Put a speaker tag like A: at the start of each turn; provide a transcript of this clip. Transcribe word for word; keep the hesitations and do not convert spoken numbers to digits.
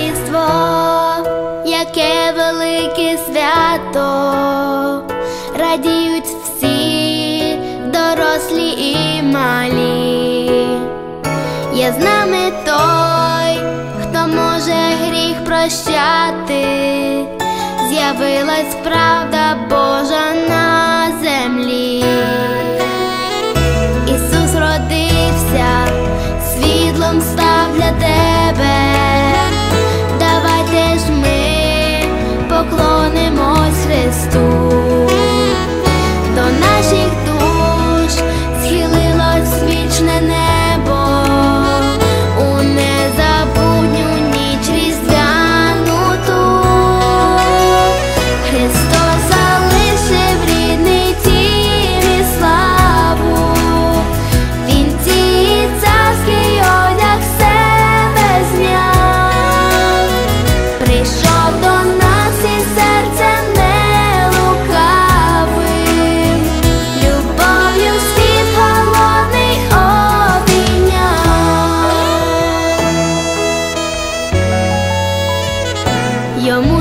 A: Різдво, яке велике свято, радіють всі, дорослі і малі. Є з нами той, хто може гріх прощати, з'явилась правда Божа на землі. Ісус родився, світлом став для тебе. Давайте ж ми поклонимось Христу. До наших душ схилилось вічне небо, у незабутню ніч різдвяну ту. Христос залишив рідний дім і славу, Він ці царський одяг з себе зняв. Прийшов до нас і серцем не лукавим, любов'ю світ голодний обійняв. Йому